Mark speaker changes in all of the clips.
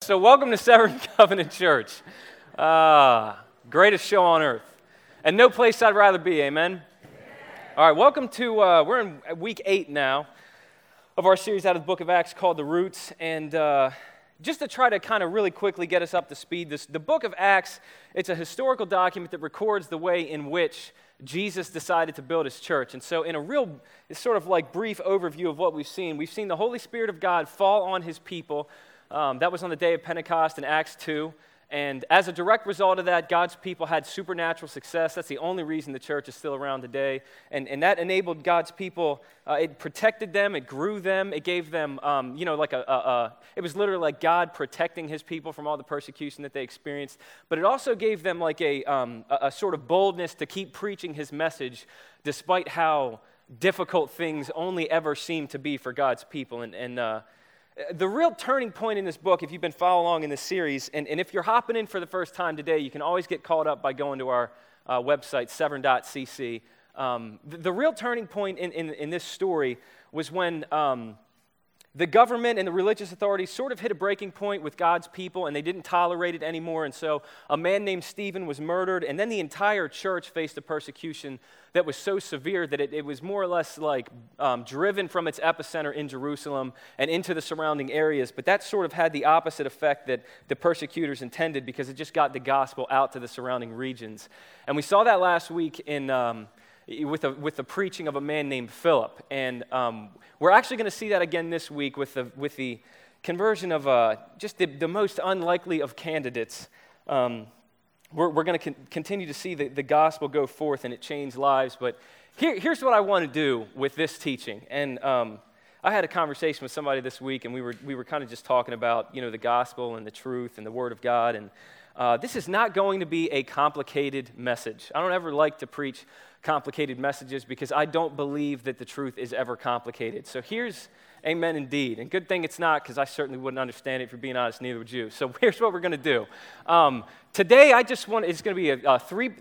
Speaker 1: So welcome to Severn Covenant Church. Greatest show on earth. And no place I'd rather be, amen? All right, welcome to, we're in week 8 now of our series out of the book of Acts called The Roots. And just to try to kind of really quickly get us up to speed, the book of Acts, it's a historical document that records the way in which Jesus decided to build his church. And so in a real, it's sort of like brief overview of what we've seen the Holy Spirit of God fall on his people. That was on the day of Pentecost in Acts 2. And as a direct result of that, God's people had supernatural success. That's the only reason the church is still around today. And that enabled God's people. It protected them. It grew them. It gave them, it was literally like God protecting his people from all the persecution that they experienced. But it also gave them like a sort of boldness to keep preaching his message despite how difficult things only ever seem to be for God's people. The real turning point in this book, if you've been following along in this series, and if you're hopping in for the first time today, you can always get caught up by going to our website, severn.cc. The real turning point in this story was when the government and the religious authorities sort of hit a breaking point with God's people, and they didn't tolerate it anymore. And so a man named Stephen was murdered, and then the entire church faced a persecution that was so severe that it was more or less like driven from its epicenter in Jerusalem and into the surrounding areas. But that sort of had the opposite effect that the persecutors intended, because it just got the gospel out to the surrounding regions. And we saw that last week with the preaching of a man named Philip. And we're actually going to see that again this week with the conversion of just the most unlikely of candidates. We're going to continue to see the gospel go forth and it change lives. But here's what I want to do with this teaching. And I had a conversation with somebody this week, and we were kind of just talking about the gospel and the truth and the Word of God. And this is not going to be a complicated message. I don't ever like to preach complicated messages because I don't believe that the truth is ever complicated. So here's amen indeed. And good thing it's not, because I certainly wouldn't understand it. If you're being honest, neither would you. So here's what we're going to do. Today, it's going to be a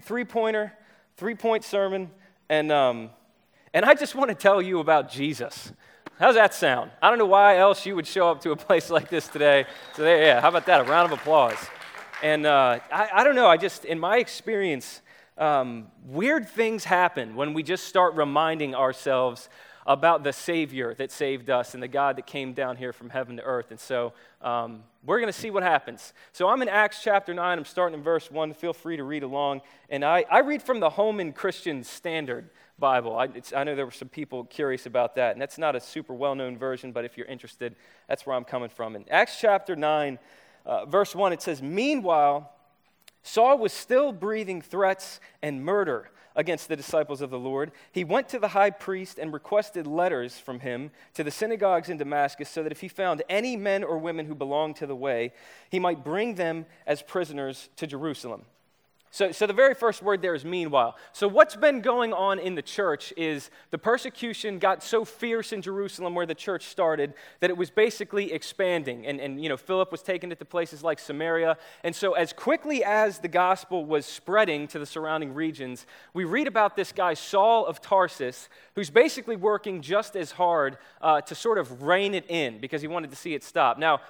Speaker 1: three-point sermon, and I just want to tell you about Jesus. How's that sound? I don't know why else you would show up to a place like this today. So how about that? A round of applause. And I don't know, in my experience, weird things happen when we just start reminding ourselves about the Savior that saved us and the God that came down here from heaven to earth. And so we're going to see what happens. So I'm in Acts chapter 9. I'm starting in verse 1. Feel free to read along. And I read from the Holman Christian Standard Bible. I know there were some people curious about that. And that's not a super well-known version, but if you're interested, that's where I'm coming from. In Acts chapter 9, verse 1, it says, "Meanwhile, Saul was still breathing threats and murder against the disciples of the Lord. He went to the high priest and requested letters from him to the synagogues in Damascus, so that if he found any men or women who belonged to the way, he might bring them as prisoners to Jerusalem." So the very first word there is meanwhile. So what's been going on in the church is the persecution got so fierce in Jerusalem where the church started that it was basically expanding. And Philip was taken it to places like Samaria. And so as quickly as the gospel was spreading to the surrounding regions, we read about this guy, Saul of Tarsus, who's basically working just as hard to sort of rein it in because he wanted to see it stop. Now,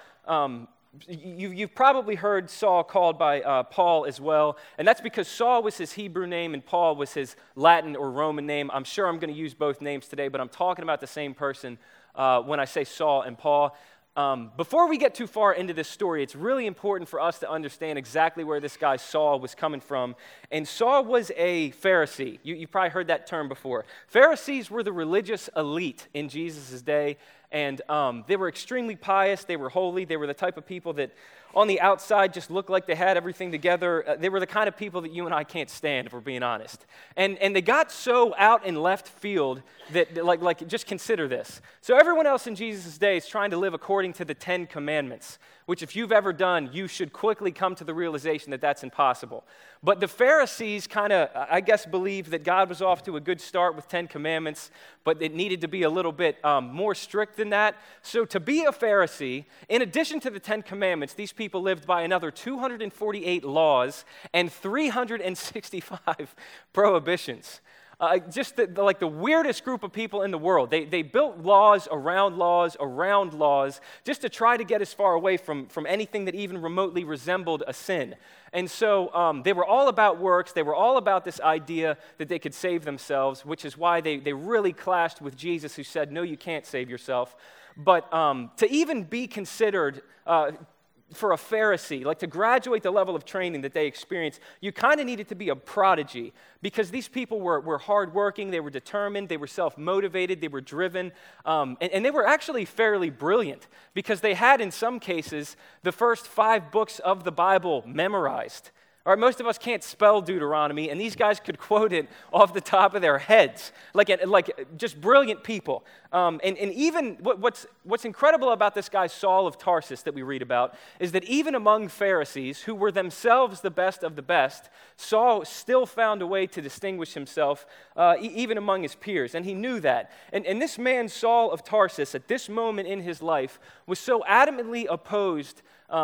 Speaker 1: You've probably heard Saul called by Paul as well, and that's because Saul was his Hebrew name and Paul was his Latin or Roman name. I'm sure I'm going to use both names today, but I'm talking about the same person when I say Saul and Paul. Before we get too far into this story, it's really important for us to understand exactly where this guy Saul was coming from. And Saul was a Pharisee. You've probably heard that term before. Pharisees were the religious elite in Jesus' day, and they were extremely pious. They were holy. They were the type of people that on the outside just looked like they had everything together. They were the kind of people that you and I can't stand, if we're being honest. And they got so out in left field that, like just consider this. So everyone else in Jesus' day is trying to live according to the 10 Commandments, which if you've ever done, you should quickly come to the realization that that's impossible. But the Pharisees kind of, I guess, believed that God was off to a good start with 10 Commandments, but it needed to be a little bit more strict than that. So to be a Pharisee, in addition to the 10 Commandments, these people lived by another 248 laws and 365 prohibitions. just like the weirdest group of people in the world. They built laws, just to try to get as far away from anything that even remotely resembled a sin. And so they were all about works. They were all about this idea that they could save themselves, which is why they really clashed with Jesus, who said, no, you can't save yourself. But to even be considered for a Pharisee, like to graduate the level of training that they experienced, you kind of needed to be a prodigy, because these people were hardworking, they were determined, they were self-motivated, they were driven, and they were actually fairly brilliant, because they had, in some cases, the first 5 books of the Bible memorized. All right, most of us can't spell Deuteronomy, and these guys could quote it off the top of their heads, like just brilliant people. And even what's incredible about this guy Saul of Tarsus that we read about is that even among Pharisees, who were themselves the best of the best, Saul still found a way to distinguish himself even among his peers, and he knew that. And this man Saul of Tarsus, at this moment in his life, was so adamantly opposed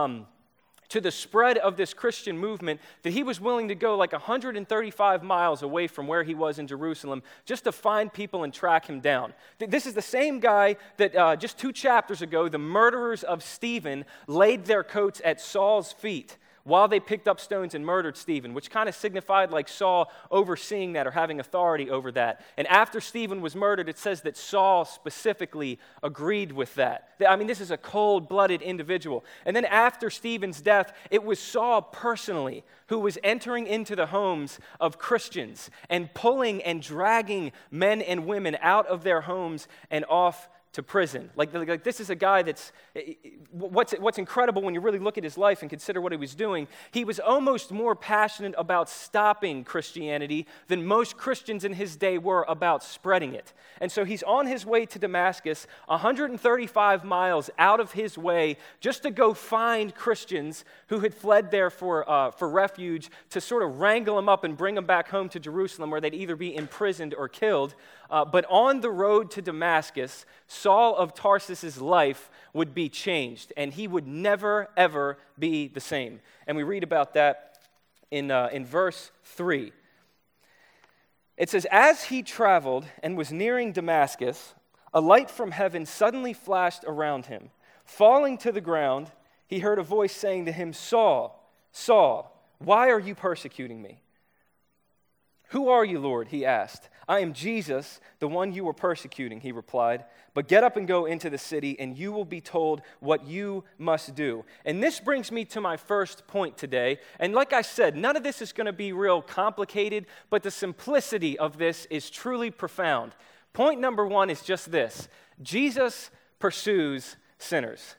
Speaker 1: to the spread of this Christian movement that he was willing to go like 135 miles away from where he was in Jerusalem just to find people and track him down. This is the same guy that just 2 chapters ago, the murderers of Stephen laid their coats at Saul's feet while they picked up stones and murdered Stephen, which kind of signified like Saul overseeing that or having authority over that. And after Stephen was murdered, it says that Saul specifically agreed with that. I mean, this is a cold-blooded individual. And then after Stephen's death, it was Saul personally who was entering into the homes of Christians and pulling and dragging men and women out of their homes and off to prison. Like this is a guy that's, what's incredible when you really look at his life and consider what he was doing, he was almost more passionate about stopping Christianity than most Christians in his day were about spreading it. And so he's on his way to Damascus, 135 miles out of his way, just to go find Christians who had fled there for refuge, to sort of wrangle them up and bring them back home to Jerusalem, where they'd either be imprisoned or killed. But on the road to Damascus, Saul of Tarsus' life would be changed, and he would never, ever be the same. And we read about that in verse 3. It says, "As he traveled and was nearing Damascus, a light from heaven suddenly flashed around him. Falling to the ground, he heard a voice saying to him, 'Saul, Saul, why are you persecuting me?' 'Who are you, Lord?' he asked. 'I am Jesus, the one you were persecuting,' he replied. 'But get up and go into the city, and you will be told what you must do.'" And this brings me to my first point today. And like I said, none of this is going to be real complicated, but the simplicity of this is truly profound. Point number 1 is just this: Jesus pursues sinners.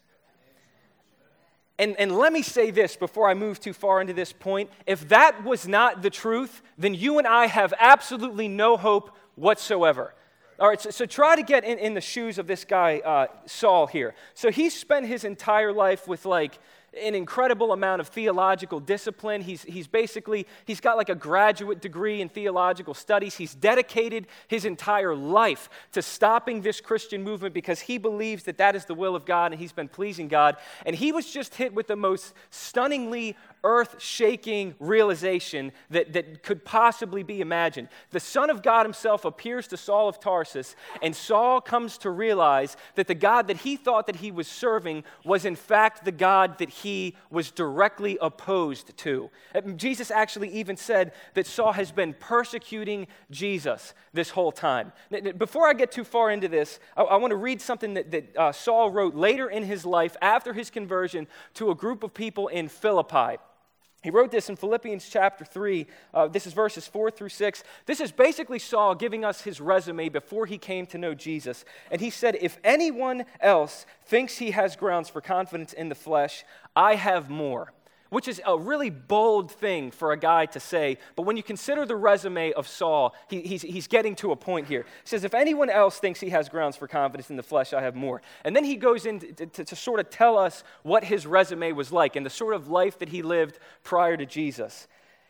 Speaker 1: And let me say this before I move too far into this point. If that was not the truth, then you and I have absolutely no hope whatsoever. All right, so try to get in the shoes of this guy, Saul here. So he spent his entire life with like an incredible amount of theological discipline. He's got like a graduate degree in theological studies. He's dedicated his entire life to stopping this Christian movement because he believes that that is the will of God and he's been pleasing God. And he was just hit with the most stunningly earth-shaking realization that could possibly be imagined. The Son of God himself appears to Saul of Tarsus, and Saul comes to realize that the God that he thought that he was serving was in fact the God that he was directly opposed to. Jesus actually even said that Saul has been persecuting Jesus this whole time. Before I get too far into this, I want to read something that Saul wrote later in his life after his conversion to a group of people in Philippi. He wrote this in Philippians chapter 3. This is verses 4 through 6. This is basically Saul giving us his resume before he came to know Jesus. And he said, "If anyone else thinks he has grounds for confidence in the flesh, I have more." Which is a really bold thing for a guy to say. But when you consider the resume of Saul, he's getting to a point here. He says, "If anyone else thinks he has grounds for confidence in the flesh, I have more." And then he goes in to sort of tell us what his resume was like and the sort of life that he lived prior to Jesus.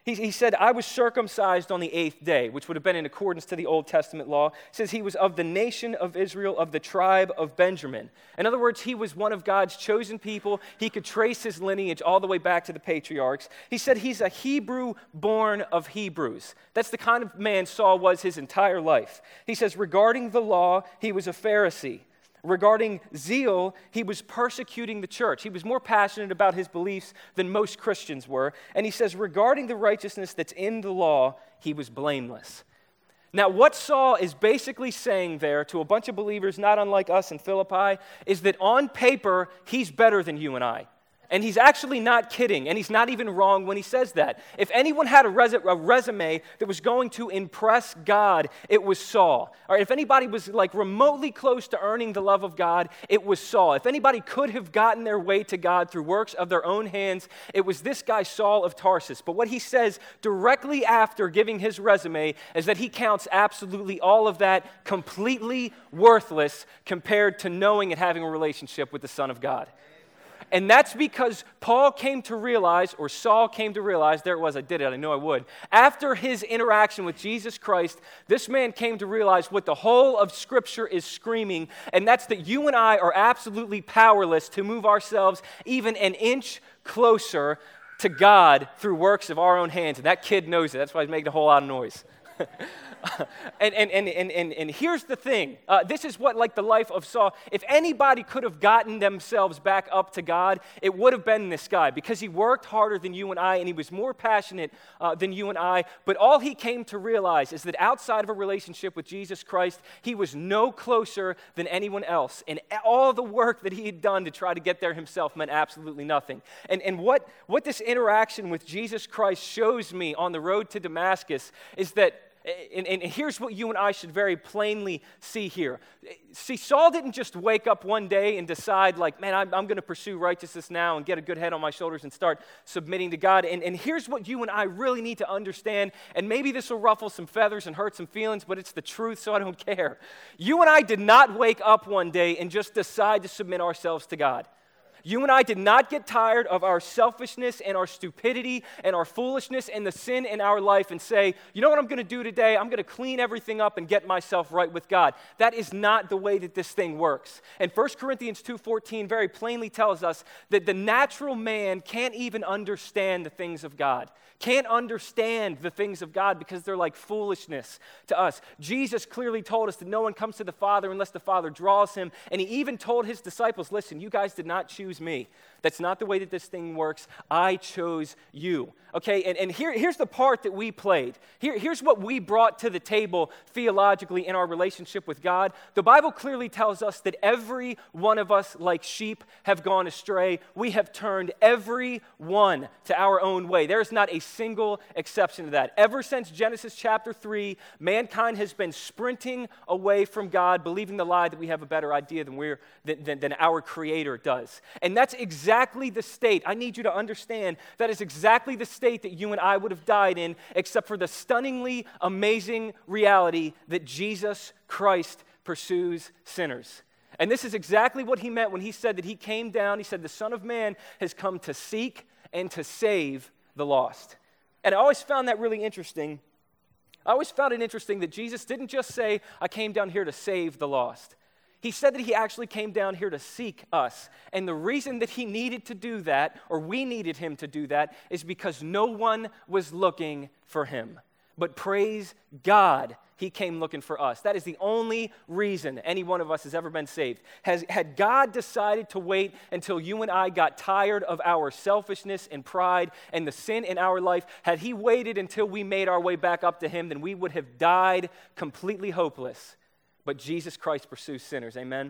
Speaker 1: He said, I was circumcised on the 8th day, which would have been in accordance to the Old Testament law. He says he was of the nation of Israel, of the tribe of Benjamin. In other words, he was one of God's chosen people. He could trace his lineage all the way back to the patriarchs. He said he's a Hebrew born of Hebrews. That's the kind of man Saul was his entire life. He says regarding the law, he was a Pharisee. Regarding zeal, he was persecuting the church. He was more passionate about his beliefs than most Christians were. And he says, regarding the righteousness that's in the law, he was blameless. Now, what Saul is basically saying there to a bunch of believers, not unlike us in Philippi, is that on paper, he's better than you and I. And he's actually not kidding, and he's not even wrong when he says that. If anyone had a resume that was going to impress God, it was Saul. Or if anybody was like remotely close to earning the love of God, it was Saul. If anybody could have gotten their way to God through works of their own hands, it was this guy Saul of Tarsus. But what he says directly after giving his resume is that he counts absolutely all of that completely worthless compared to knowing and having a relationship with the Son of God. And that's because Saul came to realize, there it was, I did it, I know I would. After his interaction with Jesus Christ, this man came to realize what the whole of Scripture is screaming, and that's that you and I are absolutely powerless to move ourselves even an inch closer to God through works of our own hands. And that kid knows it. That's why he's making a whole lot of noise. And here's the thing. This is what, like the life of Saul, if anybody could have gotten themselves back up to God, it would have been this guy, because he worked harder than you and I, and he was more passionate than you and I. But all he came to realize is that outside of a relationship with Jesus Christ, he was no closer than anyone else. And all the work that he had done to try to get there himself meant absolutely nothing. And what this interaction with Jesus Christ shows me on the road to Damascus is that, and here's what you and I should very plainly see here. See, Saul didn't just wake up one day and decide, like, man, I'm going to pursue righteousness now and get a good head on my shoulders and start submitting to God. And here's what you and I really need to understand, and maybe this will ruffle some feathers and hurt some feelings, but it's the truth, so I don't care. You and I did not wake up one day and just decide to submit ourselves to God. You and I did not get tired of our selfishness and our stupidity and our foolishness and the sin in our life and say, you know what I'm going to do today? I'm going to clean everything up and get myself right with God. That is not the way that this thing works. And 1 Corinthians 2:14 very plainly tells us that the natural man can't even understand the things of God. Can't understand the things of God because they're like foolishness to us. Jesus clearly told us that no one comes to the Father unless the Father draws him. And he even told his disciples, listen, you guys did not choose me. That's not the way that this thing works. I chose you. Okay, and here's the part that we played. Here's what we brought to the table theologically in our relationship with God. The Bible clearly tells us that every one of us, like sheep, have gone astray. We have turned every one to our own way. There is not a single exception to that. Ever since Genesis chapter 3, mankind has been sprinting away from God, believing the lie that we have a better idea than our Creator does. And that's exactly the state. I need you to understand that is exactly the state that you and I would have died in, except for the stunningly amazing reality that Jesus Christ pursues sinners. And this is exactly what he meant when he said that he came down. He said, the Son of Man has come to seek and to save the lost. And I always found that really interesting. I always found it interesting that Jesus didn't just say, I came down here to save the lost. He said that he actually came down here to seek us. And the reason that he needed to do that, or we needed him to do that, is because no one was looking for him. But praise God, he came looking for us. That is the only reason any one of us has ever been saved. Had God decided to wait until you and I got tired of our selfishness and pride and the sin in our life, had he waited until we made our way back up to him, then we would have died completely hopeless. But Jesus Christ pursues sinners, amen?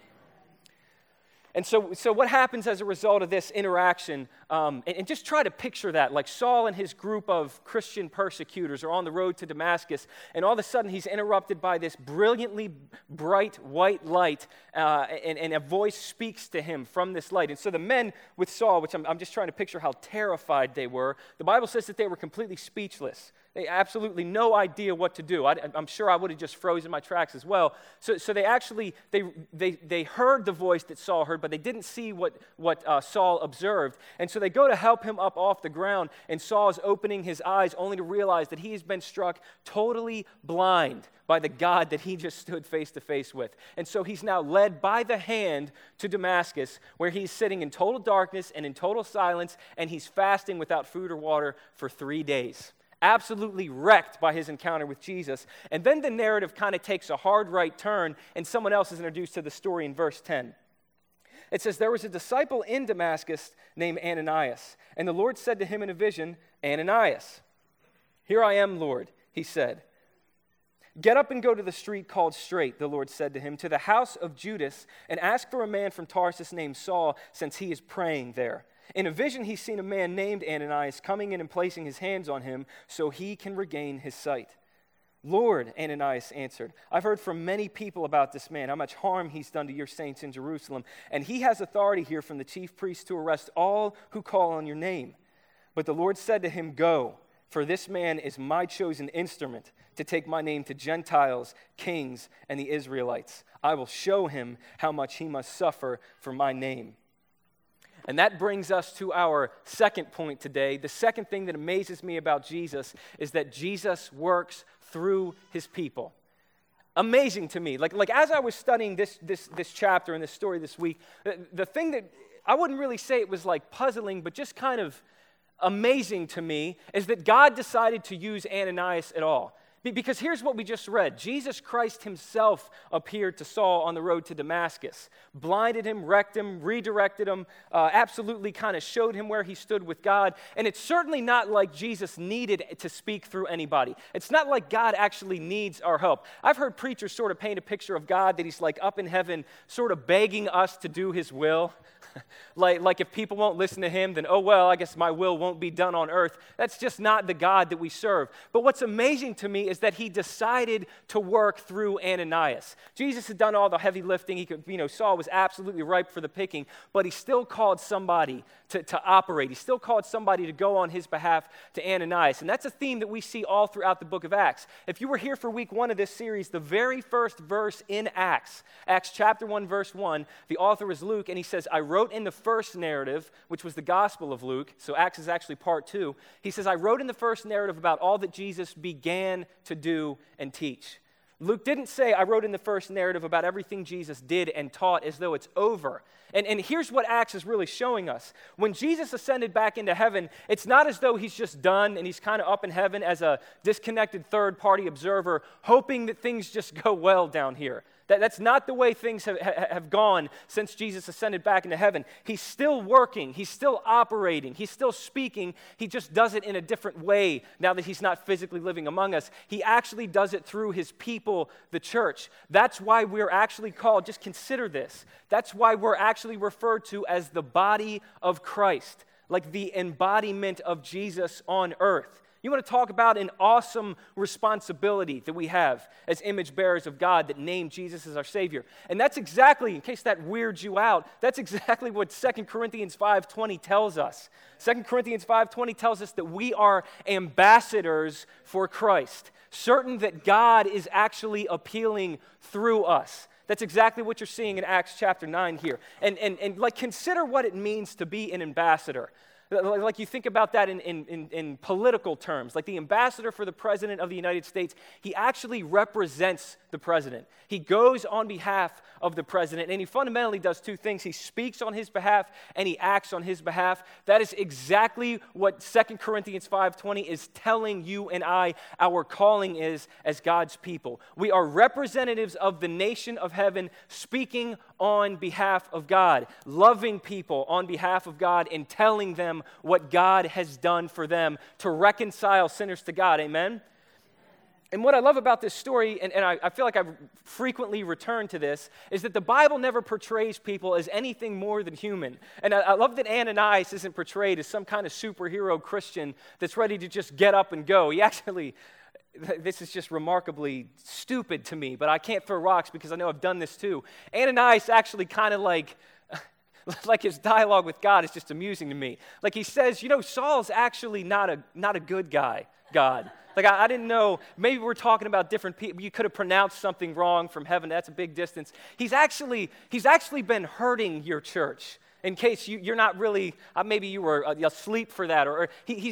Speaker 1: And so what happens as a result of this interaction, and just try to picture that, like Saul and his group of Christian persecutors are on the road to Damascus, and all of a sudden he's interrupted by this brilliantly bright white light, and a voice speaks to him from this light. And so the men with Saul, which I'm just trying to picture how terrified they were, the Bible says that they were completely speechless. They absolutely no idea what to do. I'm sure I would have just frozen my tracks as well. So they actually, they heard the voice that Saul heard, but they didn't see what Saul observed. And so they go to help him up off the ground, and Saul is opening his eyes only to realize that he has been struck totally blind by the God that he just stood face to face with. And so he's now led by the hand to Damascus, where he's sitting in total darkness and in total silence, and he's fasting without food or water for 3 days. Absolutely wrecked by his encounter with Jesus. And then the narrative kind of takes a hard right turn, and someone else is introduced to the story in verse 10. It says, "There was a disciple in Damascus named Ananias, and the Lord said to him in a vision, 'Ananias.' 'Here I am, Lord,' he said. 'Get up and go to the street called Straight,' the Lord said to him, 'to the house of Judas, and ask for a man from Tarsus named Saul, since he is praying there. In a vision he's seen a man named Ananias coming in and placing his hands on him so he can regain his sight.' 'Lord,' Ananias answered, 'I've heard from many people about this man, how much harm he's done to your saints in Jerusalem, and he has authority here from the chief priests to arrest all who call on your name.' But the Lord said to him, 'Go, for this man is my chosen instrument to take my name to Gentiles, kings, and the Israelites. I will show him how much he must suffer for my name.'" And that brings us to our second point today. The second thing that amazes me about Jesus is that Jesus works through his people. Amazing to me. Like as I was studying this chapter and this story this week, the thing that I wouldn't really say it was like puzzling, but just kind of amazing to me is that God decided to use Ananias at all. Because here's what we just read. Jesus Christ himself appeared to Saul on the road to Damascus, blinded him, wrecked him, redirected him, absolutely kind of showed him where he stood with God. And it's certainly not like Jesus needed to speak through anybody. It's not like God actually needs our help. I've heard preachers sort of paint a picture of God that he's like up in heaven sort of begging us to do his will. like if people won't listen to him, then, oh, well, I guess my will won't be done on earth. That's just not the God that we serve. But what's amazing to me is that he decided to work through Ananias. Jesus had done all the heavy lifting. He could, Saul was absolutely ripe for the picking, but he still called somebody to operate. He still called somebody to go on his behalf to Ananias. And that's a theme that we see all throughout the book of Acts. If you were here for week 1 of this series, the very first verse in Acts chapter 1, verse 1, the author is Luke, and he says, "I wrote in the first narrative," which was the Gospel of Luke, so Acts is actually part 2. He says, "I wrote in the first narrative about all that Jesus began to do and teach." Luke didn't say, "I wrote in the first narrative about everything Jesus did and taught," as though it's over. And here's what Acts is really showing us. When Jesus ascended back into heaven, it's not as though he's just done and he's kind of up in heaven as a disconnected third-party observer, hoping that things just go well down here. That's not the way things have gone since Jesus ascended back into heaven. He's still working. He's still operating. He's still speaking. He just does it in a different way now that he's not physically living among us. He actually does it through his people, the church. That's why we're actually called, just consider this, that's why we're actually referred to as the body of Christ, like the embodiment of Jesus on earth. You want to talk about an awesome responsibility that we have as image bearers of God that named Jesus as our Savior. And that's exactly, in case that weirds you out, that's exactly what 2 Corinthians 5:20 tells us. 2 Corinthians 5:20 tells us that we are ambassadors for Christ, certain that God is actually appealing through us. That's exactly what you're seeing in Acts chapter 9 here. And like, consider what it means to be an ambassador. Like, you think about that in political terms. Like, the ambassador for the president of the United States, he actually represents the president. He goes on behalf of the president, and he fundamentally does two things. He speaks on his behalf, and he acts on his behalf. That is exactly what 2 Corinthians 5:20 is telling you and I our calling is as God's people. We are representatives of the nation of heaven, speaking on behalf of God, loving people on behalf of God, and telling them what God has done for them to reconcile sinners to God. Amen? And what I love about this story, and I feel like I've frequently returned to this, is that the Bible never portrays people as anything more than human. And I love that Ananias isn't portrayed as some kind of superhero Christian that's ready to just get up and go. He actually, this is just remarkably stupid to me, but I can't throw rocks because I know I've done this too. Ananias actually kind of like like his dialogue with God is just amusing to me. Like he says, Saul's actually not a good guy, God. Like I didn't know, maybe we're talking about different people. You could have pronounced something wrong from heaven. That's a big distance. He's actually been hurting your church. In case you're not really, maybe you were asleep for that, or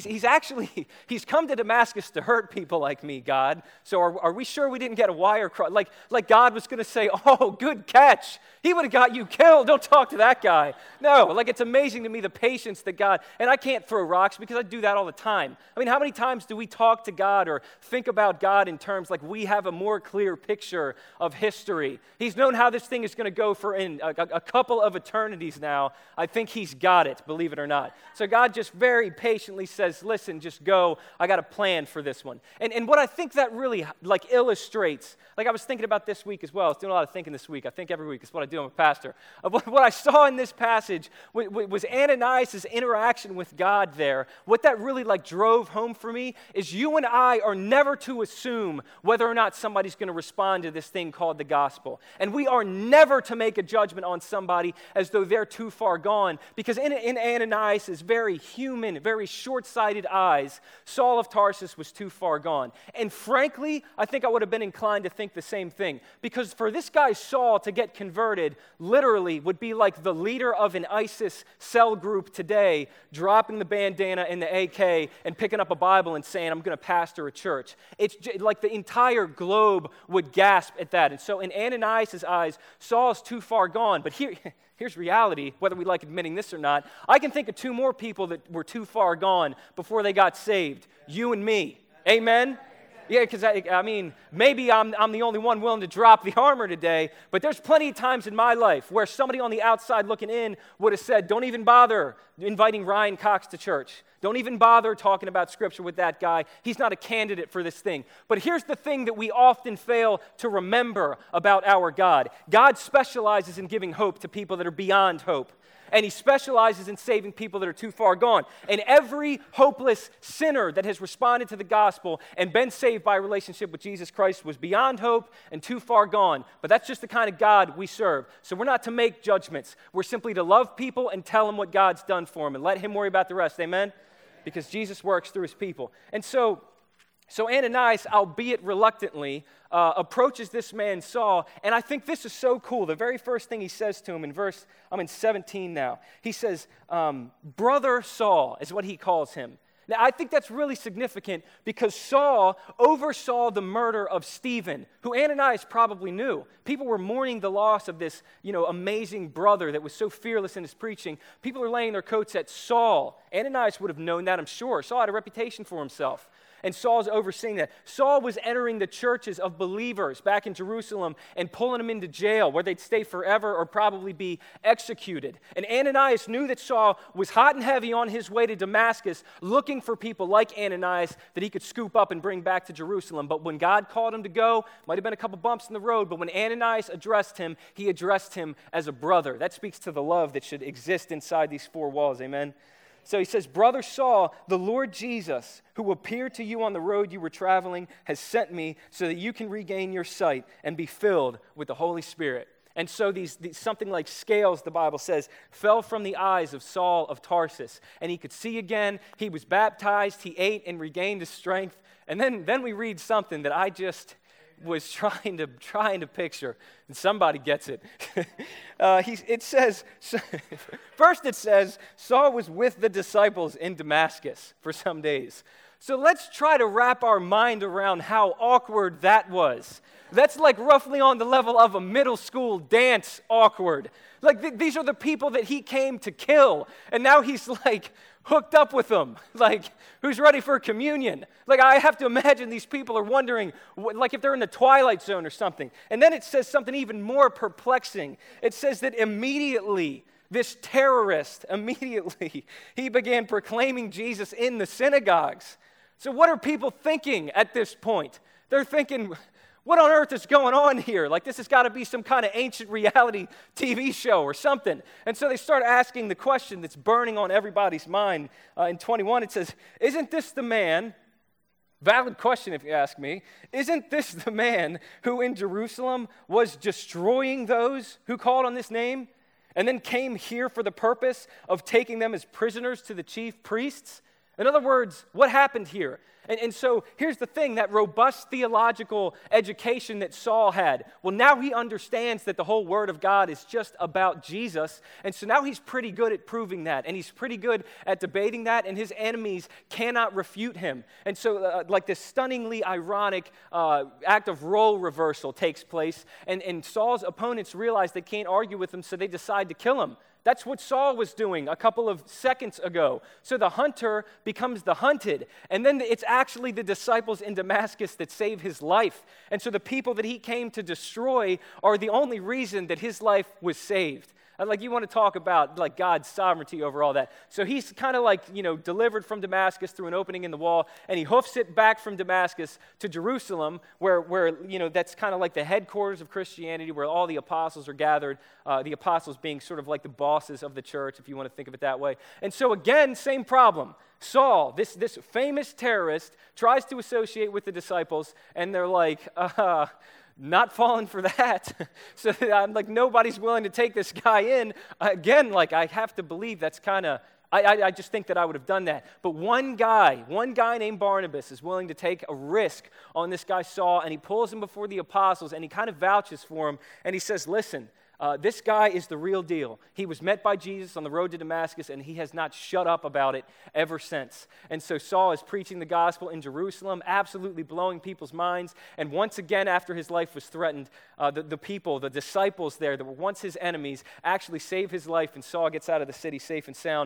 Speaker 1: he's come to Damascus to hurt people like me, God. So are we sure we didn't get a wire cross? Like God was going to say, oh, good catch. He would have got you killed. Don't talk to that guy. No, like it's amazing to me the patience that God, and I can't throw rocks because I do that all the time. I mean, how many times do we talk to God or think about God in terms like we have a more clear picture of history? He's known how this thing is going to go for a couple of eternities now. I think he's got it, believe it or not. So God just very patiently says, listen, just go. I got a plan for this one. And what I think that really illustrates, like I was thinking about this week as well. I was doing a lot of thinking this week. I think every week. It's what I do. I'm a pastor. What I saw in this passage was Ananias' interaction with God there. What that really drove home for me is you and I are never to assume whether or not somebody's going to respond to this thing called the gospel. And we are never to make a judgment on somebody as though they're too far gone, because in Ananias' very human, very short-sighted eyes, Saul of Tarsus was too far gone. And frankly, I think I would have been inclined to think the same thing, because for this guy Saul to get converted literally would be like the leader of an ISIS cell group today dropping the bandana and the AK and picking up a Bible and saying, I'm going to pastor a church. It's like the entire globe would gasp at that. And so in Ananias' eyes, Saul's too far gone. But here's reality, whether we like admitting this or not. I can think of two more people that were too far gone before they got saved. You and me. Amen? Yeah, because I mean, maybe I'm the only one willing to drop the armor today, but there's plenty of times in my life where somebody on the outside looking in would have said, don't even bother inviting Ryan Cox to church. Don't even bother talking about Scripture with that guy. He's not a candidate for this thing. But here's the thing that we often fail to remember about our God. God specializes in giving hope to people that are beyond hope. And he specializes in saving people that are too far gone. And every hopeless sinner that has responded to the gospel and been saved by a relationship with Jesus Christ was beyond hope and too far gone. But that's just the kind of God we serve. So we're not to make judgments. We're simply to love people and tell them what God's done for them and let him worry about the rest. Amen? Because Jesus works through his people. And so Ananias, albeit reluctantly, approaches this man Saul, and I think this is so cool. The very first thing he says to him I'm in 17 now. He says, Brother Saul is what he calls him. Now, I think that's really significant because Saul oversaw the murder of Stephen, who Ananias probably knew. People were mourning the loss of this, amazing brother that was so fearless in his preaching. People are laying their coats at Saul. Ananias would have known that, I'm sure. Saul had a reputation for himself. And Saul's overseeing that. Saul was entering the churches of believers back in Jerusalem and pulling them into jail where they'd stay forever or probably be executed. And Ananias knew that Saul was hot and heavy on his way to Damascus looking for people like Ananias that he could scoop up and bring back to Jerusalem. But when God called him to go, might have been a couple bumps in the road, but when Ananias addressed him, he addressed him as a brother. That speaks to the love that should exist inside these four walls. Amen? So he says, Brother Saul, the Lord Jesus, who appeared to you on the road you were traveling, has sent me so that you can regain your sight and be filled with the Holy Spirit. And so these something like scales, the Bible says, fell from the eyes of Saul of Tarsus. And he could see again. He was baptized. He ate and regained his strength. And then we read something that I just was trying to picture, and somebody gets it. It says, first it says, Saul was with the disciples in Damascus for some days. So let's try to wrap our mind around how awkward that was. That's like roughly on the level of a middle school dance awkward. Like these are the people that he came to kill, and now he's like hooked up with them. Like, who's ready for communion? Like, I have to imagine these people are wondering, like if they're in the Twilight Zone or something. And then it says something even more perplexing. It says that immediately, this terrorist, he began proclaiming Jesus in the synagogues. So what are people thinking at this point? They're thinking, what on earth is going on here? Like, this has got to be some kind of ancient reality TV show or something. And so they start asking the question that's burning on everybody's mind. In 21, it says, isn't this the man, valid question if you ask me, isn't this the man who in Jerusalem was destroying those who called on this name? and then came here for the purpose of taking them as prisoners to the chief priests? In other words, what happened here? And so here's the thing, that robust theological education that Saul had, well, now he understands that the whole Word of God is just about Jesus, and so now he's pretty good at proving that, and he's pretty good at debating that, and his enemies cannot refute him. And so like this stunningly ironic act of role reversal takes place, and Saul's opponents realize they can't argue with him, so they decide to kill him. That's what Saul was doing a couple of seconds ago. So the hunter becomes the hunted. And then it's actually the disciples in Damascus that save his life. And so the people that he came to destroy are the only reason that his life was saved. Like, you want to talk about like God's sovereignty over all that. So he's kind of like, delivered from Damascus through an opening in the wall, and he hoofs it back from Damascus to Jerusalem, where that's kind of like the headquarters of Christianity, where all the apostles are gathered, the apostles being sort of like the bosses of the church, if you want to think of it that way. And so again, same problem. Saul, this famous terrorist, tries to associate with the disciples, and they're like, not falling for that. So I'm like, nobody's willing to take this guy in. Again, like, I have to believe that's kind of, I just think that I would have done that. But one guy named Barnabas is willing to take a risk on this guy Saul, and he pulls him before the apostles, and he kind of vouches for him, and he says, listen, this guy is the real deal. He was met by Jesus on the road to Damascus, and he has not shut up about it ever since. And so Saul is preaching the gospel in Jerusalem, absolutely blowing people's minds. And once again, after his life was threatened, the disciples there that were once his enemies, actually save his life, and Saul gets out of the city safe and sound,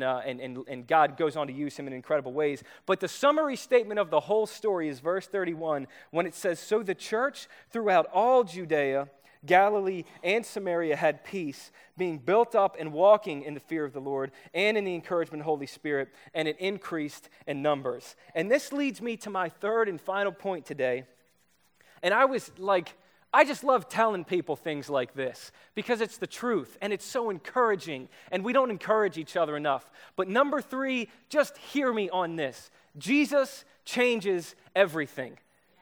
Speaker 1: and God goes on to use him in incredible ways. But the summary statement of the whole story is verse 31, when it says, "So the church throughout all Judea, Galilee, and Samaria had peace, being built up and walking in the fear of the Lord and in the encouragement of the Holy Spirit, and it increased in numbers." And this leads me to my third and final point today. And I just love telling people things like this because it's the truth and it's so encouraging, and we don't encourage each other enough. But number 3, just hear me on this. Jesus changes everything.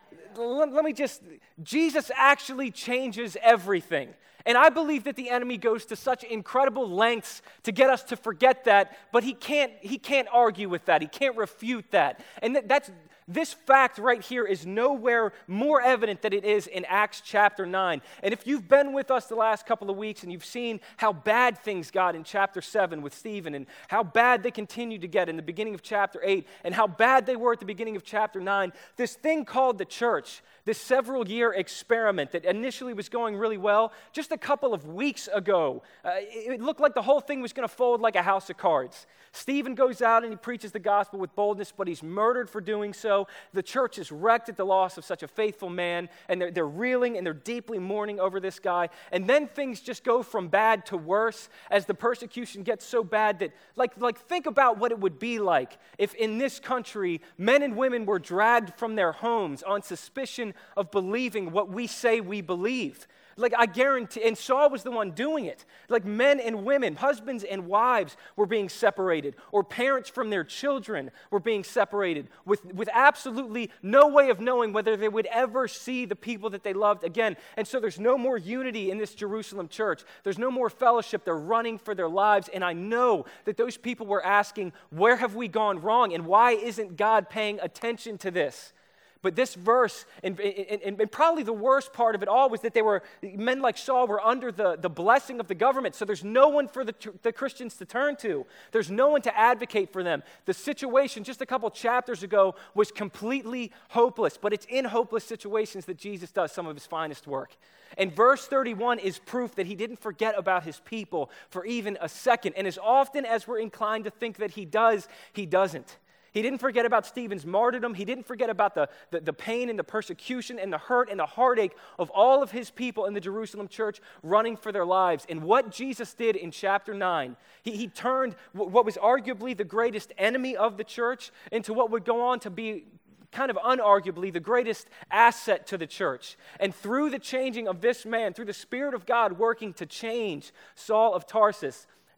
Speaker 1: Jesus actually changes everything. And I believe that the enemy goes to such incredible lengths to get us to forget that, but he can't argue with that. He can't refute that. And this fact right here is nowhere more evident than it is in Acts chapter 9. And if you've been with us the last couple of weeks and you've seen how bad things got in chapter 7 with Stephen, and how bad they continued to get in the beginning of chapter 8, and how bad they were at the beginning of chapter 9, this thing called the church, this several-year experiment that initially was going really well, just a couple of weeks ago, it looked like the whole thing was going to fold like a house of cards. Stephen goes out and he preaches the gospel with boldness, but he's murdered for doing so. The church is wrecked at the loss of such a faithful man, and they're reeling and they're deeply mourning over this guy. And then things just go from bad to worse as the persecution gets so bad that, like think about what it would be like if in this country men and women were dragged from their homes on suspicion of believing what we say we believe. Like, I guarantee, and Saul was the one doing it. Like, men and women, husbands and wives were being separated, or parents from their children were being separated with absolutely no way of knowing whether they would ever see the people that they loved again. And so there's no more unity in this Jerusalem church. There's no more fellowship. They're running for their lives. And I know that those people were asking, where have we gone wrong? And why isn't God paying attention to this? But this verse, and probably the worst part of it all, was that men like Saul were under the blessing of the government. So there's no one for the Christians to turn to. There's no one to advocate for them. The situation just a couple chapters ago was completely hopeless. But it's in hopeless situations that Jesus does some of his finest work. And verse 31 is proof that he didn't forget about his people for even a second. And as often as we're inclined to think that he does, he doesn't. He didn't forget about Stephen's martyrdom. He didn't forget about the pain and the persecution and the hurt and the heartache of all of his people in the Jerusalem church running for their lives. And what Jesus did in chapter 9, he turned what was arguably the greatest enemy of the church into what would go on to be kind of unarguably the greatest asset to the church. And through the changing of this man, through the Spirit of God working to change Saul of Tarsus,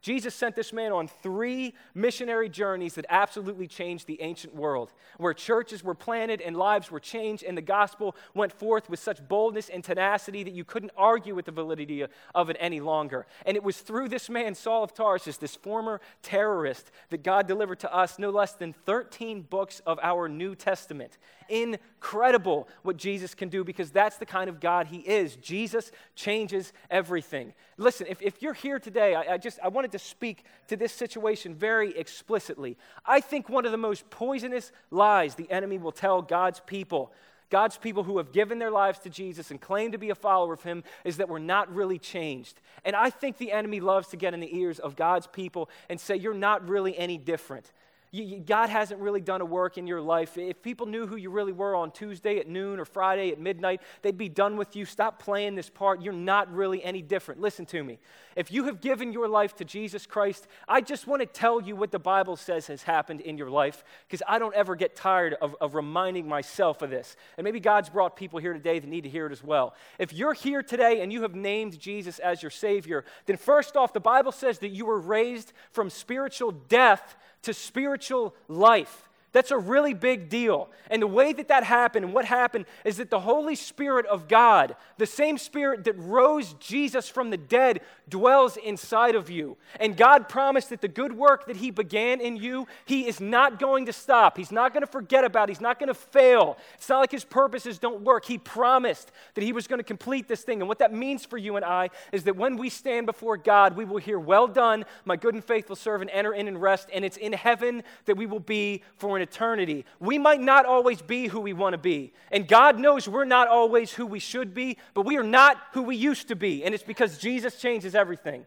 Speaker 1: Jesus sent this man on 3 missionary journeys that absolutely changed the ancient world, where churches were planted and lives were changed, and the gospel went forth with such boldness and tenacity that you couldn't argue with the validity of it any longer. And it was through this man, Saul of Tarsus, this former terrorist, that God delivered to us no less than 13 books of our New Testament. Incredible what Jesus can do, because that's the kind of God he is. Jesus changes everything. Listen, if you're here today, I wanted to speak to this situation very explicitly. I think one of the most poisonous lies the enemy will tell God's people who have given their lives to Jesus and claim to be a follower of him, is that we're not really changed. And I think the enemy loves to get in the ears of God's people and say, you're not really any different. God hasn't really done a work in your life. If people knew who you really were on Tuesday at noon or Friday at midnight, they'd be done with you. Stop playing this part. You're not really any different. Listen to me. If you have given your life to Jesus Christ, I just want to tell you what the Bible says has happened in your life, because I don't ever get tired of reminding myself of this. And maybe God's brought people here today that need to hear it as well. If you're here today and you have named Jesus as your Savior, then first off, the Bible says that you were raised from spiritual death to spiritual life. That's a really big deal. And the way that happened, and what happened, is that the Holy Spirit of God, the same Spirit that rose Jesus from the dead, dwells inside of you. And God promised that the good work that he began in you, he is not going to stop. He's not going to forget about it. He's not going to fail. It's not like his purposes don't work. He promised that he was going to complete this thing. And what that means for you and I is that when we stand before God, we will hear, "Well done, my good and faithful servant, enter in and rest." And it's in heaven that we will be for an eternity. We might not always be who we want to be. And God knows we're not always who we should be, but we are not who we used to be. And it's because Jesus changes everything.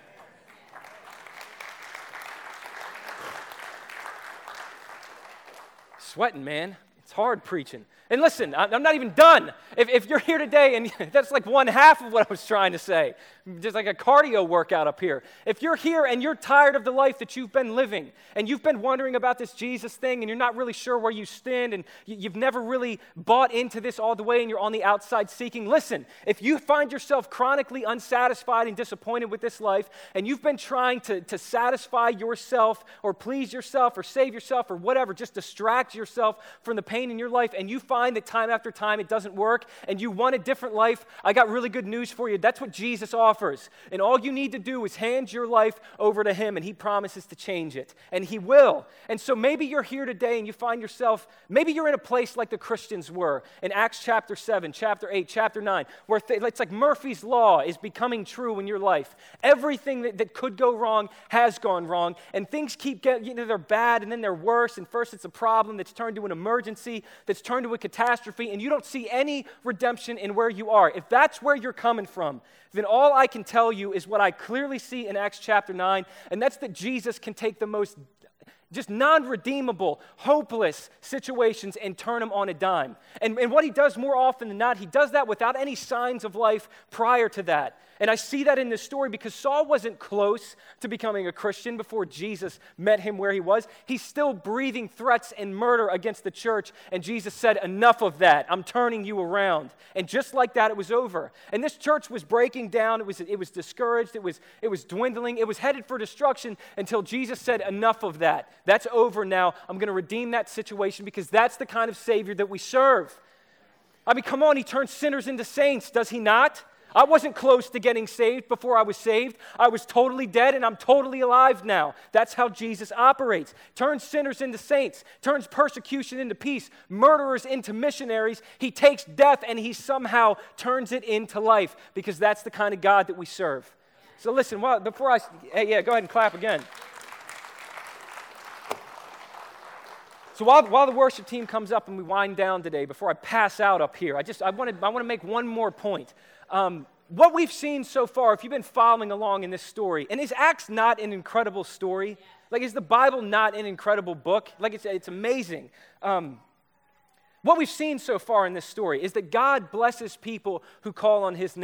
Speaker 1: Sweating, man. It's hard preaching. And listen, I'm not even done. If you're here today, and that's like one half of what I was trying to say, just like a cardio workout up here. If you're here and you're tired of the life that you've been living, and you've been wondering about this Jesus thing, and you're not really sure where you stand, and you've never really bought into this all the way, and you're on the outside seeking, listen, if you find yourself chronically unsatisfied and disappointed with this life, and you've been trying to satisfy yourself, or please yourself, or save yourself, or whatever, just distract yourself from the pain in your life, and you find that time after time it doesn't work, and you want a different life, I got really good news for you. That's what Jesus offers. And all you need to do is hand your life over to him, and he promises to change it. And he will. And so maybe you're here today and you find yourself, maybe you're in a place like the Christians were in Acts chapter 7, chapter 8, chapter 9, where it's like Murphy's Law is becoming true in your life. Everything that could go wrong has gone wrong, and things keep getting, they're bad and then they're worse, and first it's a problem that's turned to an emergency, that's turned to a catastrophe, and you don't see any redemption in where you are. If that's where you're coming from, then all I can tell you is what I clearly see in Acts chapter 9, and that's that Jesus can take the most just non-redeemable, hopeless situations and turn them on a dime. And what he does more often than not, he does that without any signs of life prior to that. And I see that in this story because Saul wasn't close to becoming a Christian before Jesus met him where he was. He's still breathing threats and murder against the church, and Jesus said, "Enough of that. I'm turning you around." And just like that, it was over. And this church was breaking down. It was discouraged. It was dwindling. It was headed for destruction until Jesus said, "Enough of that. That's over now. I'm going to redeem that situation," because that's the kind of Savior that we serve. I mean, come on, he turns sinners into saints, does he not? I wasn't close to getting saved before I was saved. I was totally dead, and I'm totally alive now. That's how Jesus operates. Turns sinners into saints, turns persecution into peace, murderers into missionaries. He takes death, and he somehow turns it into life, because that's the kind of God that we serve. So listen, go ahead and clap again. So while the worship team comes up and we wind down today, before I pass out up here, I want to make one more point. What we've seen so far, if you've been following along in this story, and is Acts not an incredible story? Like, is the Bible not an incredible book? Like, it's amazing. What we've seen so far in this story is that God blesses people who call on his name.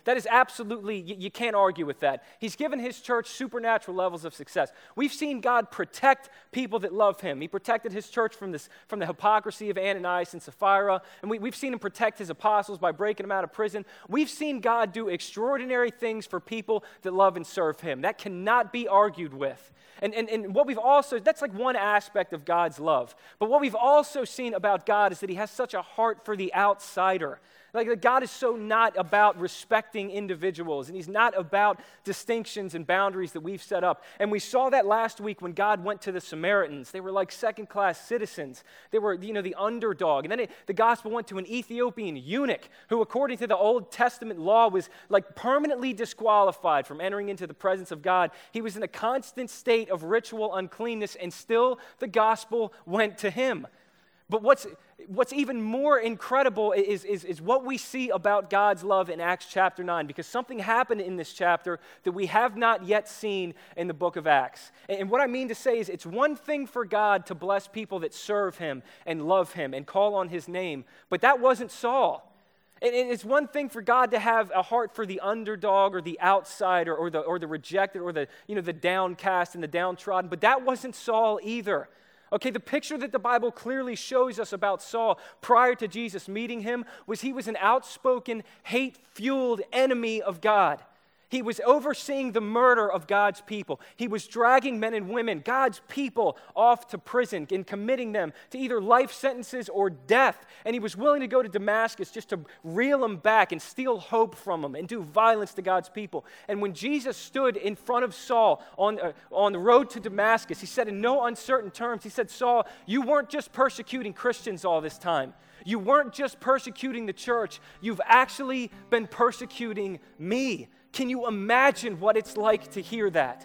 Speaker 1: That is absolutely, you can't argue with that. He's given his church supernatural levels of success. We've seen God protect people that love him. He protected his church from the hypocrisy of Ananias and Sapphira, and we've seen him protect his apostles by breaking them out of prison. We've seen God do extraordinary things for people that love and serve him. That cannot be argued with. And what we've also, that's like one aspect of God's love. But what we've also seen about God is that he has such a heart for the outsider. Like God is so not about respecting individuals, and he's not about distinctions and boundaries that we've set up. And we saw that last week when God went to the Samaritans. They were like second-class citizens. They were, the underdog. And then the gospel went to an Ethiopian eunuch who, according to the Old Testament law, was like permanently disqualified from entering into the presence of God. He was in a constant state of ritual uncleanness, and still the gospel went to him. But what's even more incredible is what we see about God's love in Acts chapter 9, because something happened in this chapter that we have not yet seen in the book of Acts. And what I mean to say is it's one thing for God to bless people that serve him and love him and call on his name, but that wasn't Saul. And it's one thing for God to have a heart for the underdog or the outsider or the rejected or the downcast and the downtrodden, but that wasn't Saul either. Okay, the picture that the Bible clearly shows us about Saul prior to Jesus meeting him was he was an outspoken, hate-fueled enemy of God. He was overseeing the murder of God's people. He was dragging men and women, God's people, off to prison and committing them to either life sentences or death. And he was willing to go to Damascus just to reel them back and steal hope from them and do violence to God's people. And when Jesus stood in front of Saul on the road to Damascus, he said in no uncertain terms, he said, Saul, you weren't just persecuting Christians all this time. You weren't just persecuting the church. You've actually been persecuting me. Can you imagine what it's like to hear that?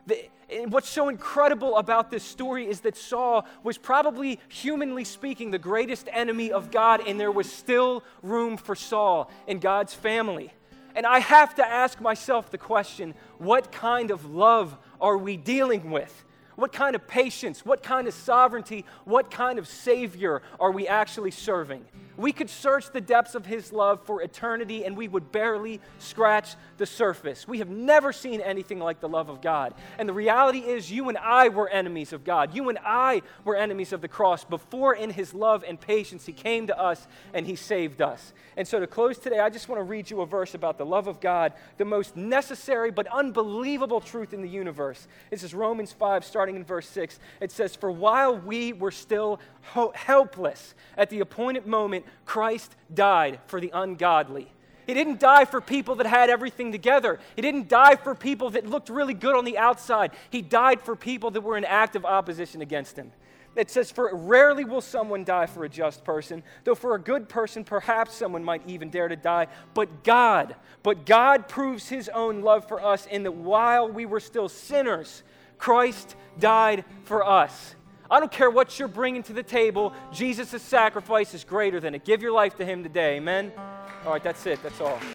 Speaker 1: And what's so incredible about this story is that Saul was probably, humanly speaking, the greatest enemy of God, and there was still room for Saul in God's family. And I have to ask myself the question, what kind of love are we dealing with? What kind of patience, what kind of sovereignty, what kind of Savior are we actually serving? We could search the depths of his love for eternity and we would barely scratch the surface. We have never seen anything like the love of God. And the reality is you and I were enemies of God. You and I were enemies of the cross before in his love and patience he came to us and he saved us. And so to close today, I just want to read you a verse about the love of God, the most necessary but unbelievable truth in the universe. This is Romans 5, starting in verse 6. It says, "For while we were still helpless, at the appointed moment, Christ died for the ungodly." He didn't die for people that had everything together. He didn't die for people that looked really good on the outside. He died for people that were in active opposition against him. It says, "For rarely will someone die for a just person, though for a good person perhaps someone might even dare to die. But God proves his own love for us in that while we were still sinners, Christ died for us." I don't care what you're bringing to the table, Jesus' sacrifice is greater than it. Give your life to him today, amen? All right, that's it, that's all.